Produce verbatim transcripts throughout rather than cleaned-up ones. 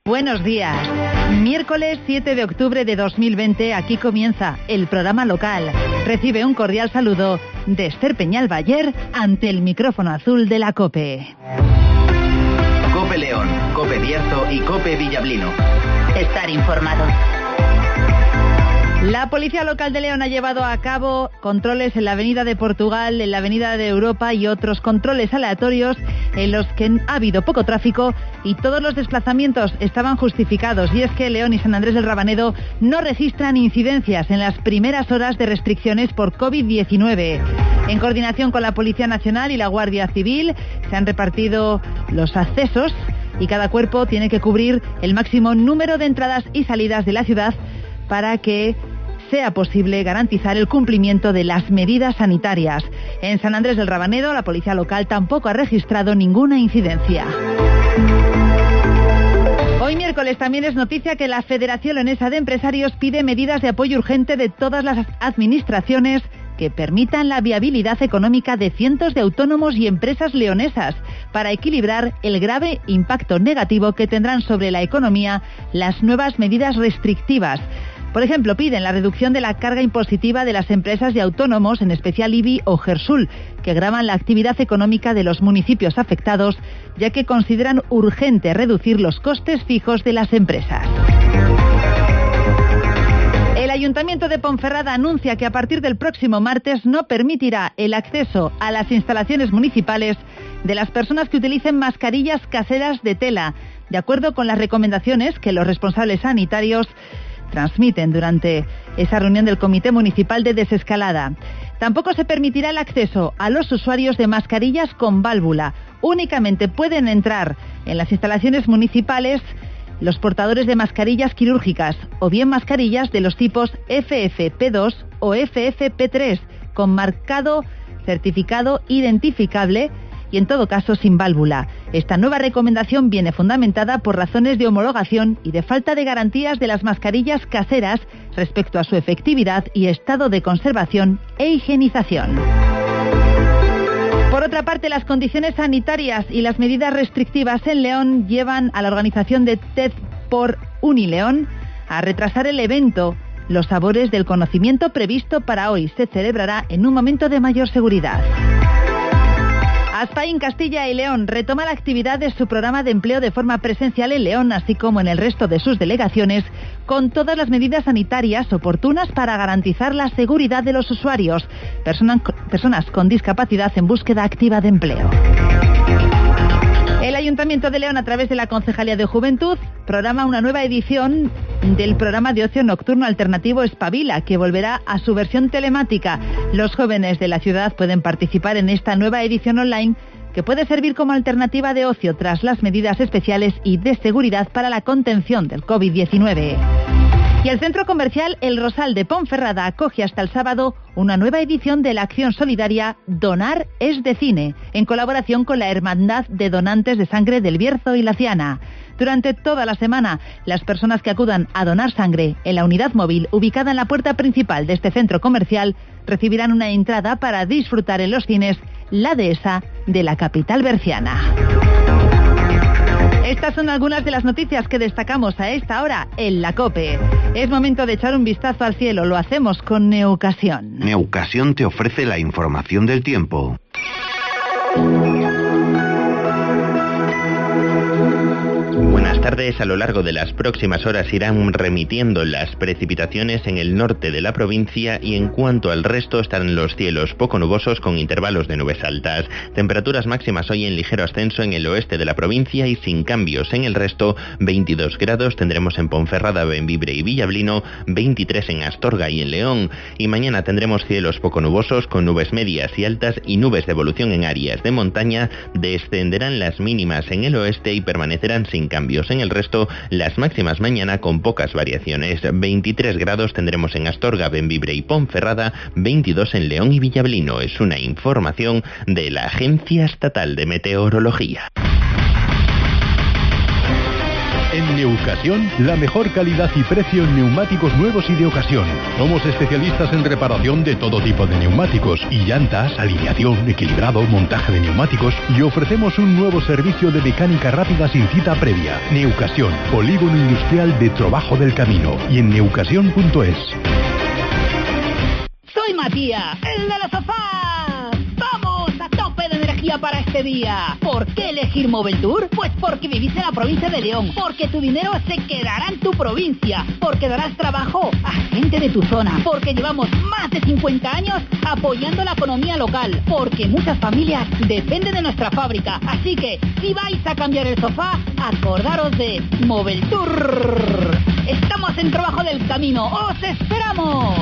Buenos días. Miércoles siete de octubre de dos mil veinte, aquí comienza el programa local. Recibe un cordial saludo de Esther Peñalbayer ante el micrófono azul de la COPE. COPE León, COPE Bierzo y COPE Villablino. Estar informado. La Policía Local de León ha llevado a cabo controles en la Avenida de Portugal, en la Avenida de Europa y otros controles aleatorios en los que ha habido poco tráfico y todos los desplazamientos estaban justificados. Y es que León y San Andrés del Rabanedo no registran incidencias en las primeras horas de restricciones por covid diecinueve. En coordinación con la Policía Nacional y la Guardia Civil se han repartido los accesos y cada cuerpo tiene que cubrir el máximo número de entradas y salidas de la ciudad para que sea posible garantizar el cumplimiento de las medidas sanitarias. En San Andrés del Rabanedo, la policía local tampoco ha registrado ninguna incidencia. Hoy miércoles también es noticia que la Federación Leonesa de Empresarios pide medidas de apoyo urgente de todas las administraciones que permitan la viabilidad económica de cientos de autónomos y empresas leonesas para equilibrar el grave impacto negativo que tendrán sobre la economía las nuevas medidas restrictivas. Por ejemplo, piden la reducción de la carga impositiva de las empresas y autónomos, en especial I B I o Gersul, que gravan la actividad económica de los municipios afectados, ya que consideran urgente reducir los costes fijos de las empresas. El Ayuntamiento de Ponferrada anuncia que a partir del próximo martes no permitirá el acceso a las instalaciones municipales de las personas que utilicen mascarillas caseras de tela, de acuerdo con las recomendaciones que los responsables sanitarios transmiten durante esa reunión del Comité Municipal de Desescalada. Tampoco se permitirá el acceso a los usuarios de mascarillas con válvula. Únicamente pueden entrar en las instalaciones municipales los portadores de mascarillas quirúrgicas o bien mascarillas de los tipos F F P dos o F F P tres con marcado certificado identificable y en todo caso sin válvula. Esta nueva recomendación viene fundamentada por razones de homologación y de falta de garantías de las mascarillas caseras respecto a su efectividad y estado de conservación e higienización. Por otra parte, las condiciones sanitarias y las medidas restrictivas en León llevan a la organización de TED por Unileón a retrasar el evento. Los sabores del conocimiento previsto para hoy se celebrará en un momento de mayor seguridad. Aspain, Castilla y León retoma la actividad de su programa de empleo de forma presencial en León, así como en el resto de sus delegaciones, con todas las medidas sanitarias oportunas para garantizar la seguridad de los usuarios, personas, personas con discapacidad en búsqueda activa de empleo. El Ayuntamiento de León, a través de la Concejalía de Juventud, programa una nueva edición del programa de ocio nocturno alternativo Espabila, que volverá a su versión telemática. Los jóvenes de la ciudad pueden participar en esta nueva edición online, que puede servir como alternativa de ocio tras las medidas especiales y de seguridad para la contención del covid diecinueve. Y el centro comercial El Rosal de Ponferrada acoge hasta el sábado una nueva edición de la acción solidaria Donar es de Cine, en colaboración con la Hermandad de Donantes de Sangre del Bierzo y la Ciana. Durante toda la semana, las personas que acudan a donar sangre en la unidad móvil ubicada en la puerta principal de este centro comercial recibirán una entrada para disfrutar en los cines La Dehesa de la capital berciana. Estas son algunas de las noticias que destacamos a esta hora en la COPE. Es momento de echar un vistazo al cielo. Lo hacemos con Neocasión. Neocasión te ofrece la información del tiempo. Buenas tardes. A lo largo de las próximas horas irán remitiendo las precipitaciones en el norte de la provincia y en cuanto al resto estarán los cielos poco nubosos con intervalos de nubes altas. Temperaturas máximas hoy en ligero ascenso en el oeste de la provincia y sin cambios en el resto. veintidós grados tendremos en Ponferrada, Bembibre y Villablino, veintitrés en Astorga y en León. Y mañana tendremos cielos poco nubosos con nubes medias y altas y nubes de evolución en áreas de montaña. Descenderán las mínimas en el oeste y permanecerán sin cambios en el resto, las máximas mañana con pocas variaciones. veintitrés grados tendremos en Astorga, Bembibre y Ponferrada, veintidós en León y Villablino. Es una información de la Agencia Estatal de Meteorología. En Neucasión, la mejor calidad y precio en neumáticos nuevos y de ocasión. Somos especialistas en reparación de todo tipo de neumáticos y llantas, alineación, equilibrado, montaje de neumáticos, y ofrecemos un nuevo servicio de mecánica rápida sin cita previa. Neucasión, polígono industrial de Trabajo del Camino, y en neucasión punto es. Soy Matías, el de los sofás. ¡Vamos a tope de energía para este día! ¿Por qué elegir Moveltour? Pues porque vivís en la provincia de León, porque tu dinero se quedará en tu provincia, porque darás trabajo a gente de tu zona, porque llevamos más de cincuenta años apoyando la economía local, porque muchas familias dependen de nuestra fábrica. Así que, si vais a cambiar el sofá, acordaros de Moveltour. Estamos en Trabajo del Camino. ¡Os esperamos!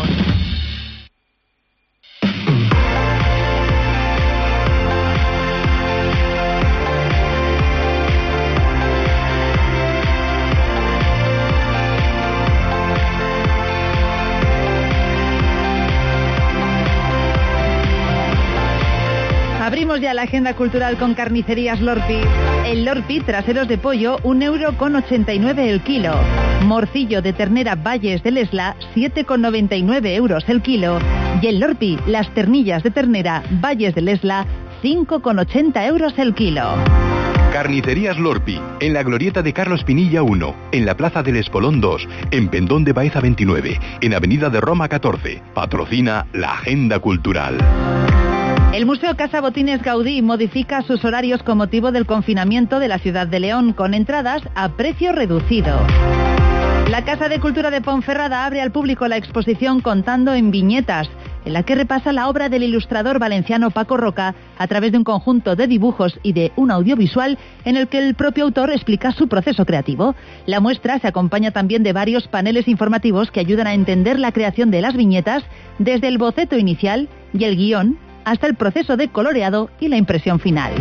Abrimos ya la agenda cultural con Carnicerías Lorpi. El Lorpi, traseros de pollo, un euro con ochenta y nueve el kilo. Morcillo de ternera Valles del Esla, siete con noventa y nueve euros el kilo. Y el Lorpi, las ternillas de ternera Valles del Esla, cinco con ochenta euros el kilo. Carnicerías Lorpi, en la glorieta de Carlos Pinilla uno, en la Plaza del Espolón dos, en Pendón de Baeza veintinueve, en Avenida de Roma catorce. Patrocina la agenda cultural. El Museo Casa Botines Gaudí modifica sus horarios con motivo del confinamiento de la ciudad de León, con entradas a precio reducido. La Casa de Cultura de Ponferrada abre al público la exposición Contando en Viñetas, en la que repasa la obra del ilustrador valenciano Paco Roca a través de un conjunto de dibujos y de un audiovisual en el que el propio autor explica su proceso creativo. La muestra se acompaña también de varios paneles informativos que ayudan a entender la creación de las viñetas desde el boceto inicial y el guión hasta el proceso de coloreado y la impresión final.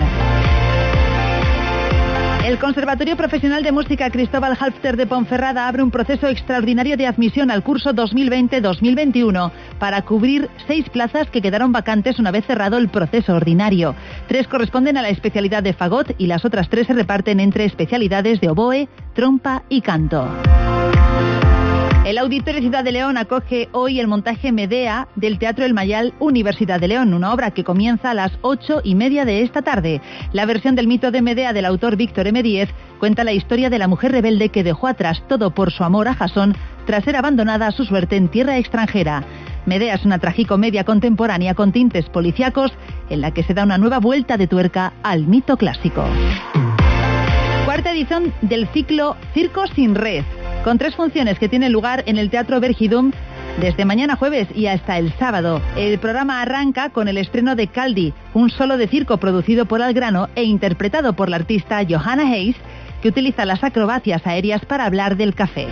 El Conservatorio Profesional de Música Cristóbal Halfter de Ponferrada abre un proceso extraordinario de admisión al curso dos mil veinte dos mil veintiuno para cubrir seis plazas que quedaron vacantes una vez cerrado el proceso ordinario. Tres corresponden a la especialidad de fagot y las otras tres se reparten entre especialidades de oboe, trompa y canto. El Auditorio Ciudad de León acoge hoy el montaje Medea del Teatro El Mayal Universidad de León, una obra que comienza a las ocho y media de esta tarde. La versión del mito de Medea del autor Víctor M. Díez cuenta la historia de la mujer rebelde que dejó atrás todo por su amor a Jasón tras ser abandonada a su suerte en tierra extranjera. Medea es una tragicomedia contemporánea con tintes policíacos en la que se da una nueva vuelta de tuerca al mito clásico. Cuarta edición del ciclo Circo sin Red, con tres funciones que tienen lugar en el Teatro Vergidum desde mañana jueves y hasta el sábado. El programa arranca con el estreno de Caldi, un solo de circo producido por Algrano e interpretado por la artista Johanna Hayes, que utiliza las acrobacias aéreas para hablar del café.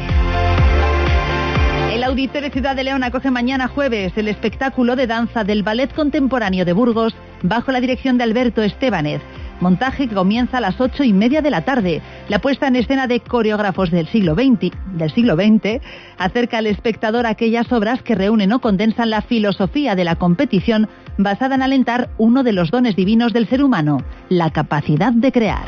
El Auditorio Ciudad de León acoge mañana jueves el espectáculo de danza del Ballet Contemporáneo de Burgos bajo la dirección de Alberto Estebanez. Montaje que comienza a las ocho y media de la tarde. La puesta en escena de coreógrafos del siglo veinte, del siglo veinte acerca al espectador a aquellas obras que reúnen o condensan la filosofía de la competición basada en alentar uno de los dones divinos del ser humano, la capacidad de crear.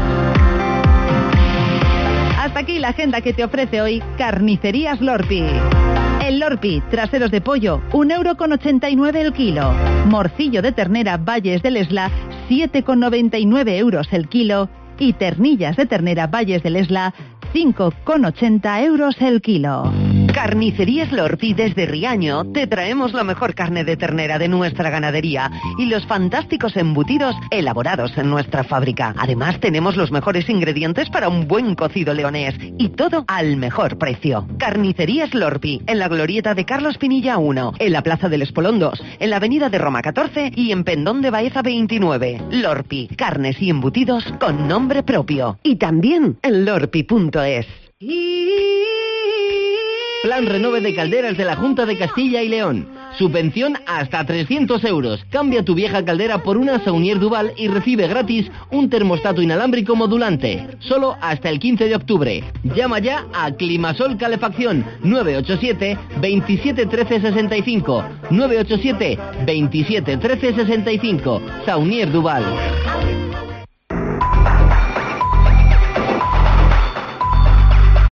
Hasta aquí la agenda que te ofrece hoy Carnicerías Lorpi. El Lorpi, traseros de pollo, un euro con ochenta y nueve el kilo. Morcillo de ternera Valles del Esla, siete con noventa y nueve euros el kilo. Y ternillas de ternera Valles del Esla, cinco con ochenta euros el kilo. Carnicerías Lorpi desde Riaño te traemos la mejor carne de ternera de nuestra ganadería y los fantásticos embutidos elaborados en nuestra fábrica. Además tenemos los mejores ingredientes para un buen cocido leonés y todo al mejor precio. Carnicerías Lorpi, en la glorieta de Carlos Pinilla uno, en la Plaza del Espolón dos, en la Avenida de Roma catorce y en Pendón de Baeza veintinueve. Lorpi, carnes y embutidos con nombre propio. Y también en lorpi punto es. Plan Renove de calderas de la Junta de Castilla y León. Subvención hasta trescientos euros. Cambia tu vieja caldera por una Saunier Duval y recibe gratis un termostato inalámbrico modulante. Solo hasta el quince de octubre. Llama ya a Climasol Calefacción nueve ocho siete, veintisiete trece sesenta y cinco. nueve ocho siete, veintisiete trece sesenta y cinco. Saunier Duval.